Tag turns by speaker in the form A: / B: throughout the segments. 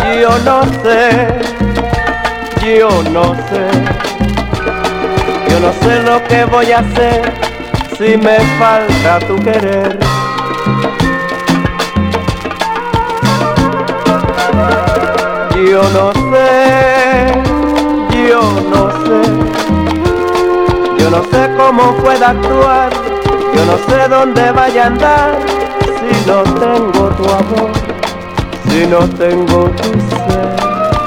A: Yo no sé, yo no sé, yo no sé lo que voy a hacer si me falta tu querer. Yo no sé, yo no sé, yo no sé cómo pueda actuar, yo no sé dónde vaya a andar si no tengo tu amor, si no tengo tu ser.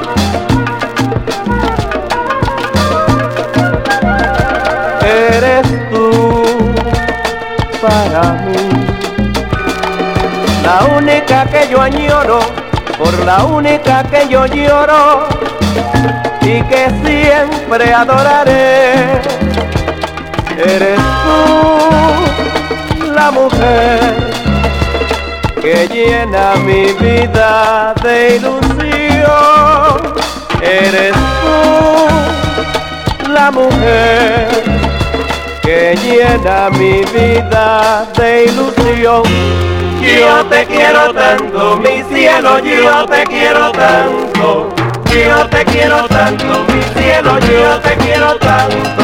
A: Eres tú para mí, la única que yo añoro, por la única que yo lloro y que siempre adoraré. Eres tú la mujer que llena mi vida de ilusión. Eres tú la mujer que llena mi vida de ilusión. Yo te quiero tanto, mi cielo, yo te quiero tanto. Yo te quiero tanto, mi cielo, yo te quiero tanto.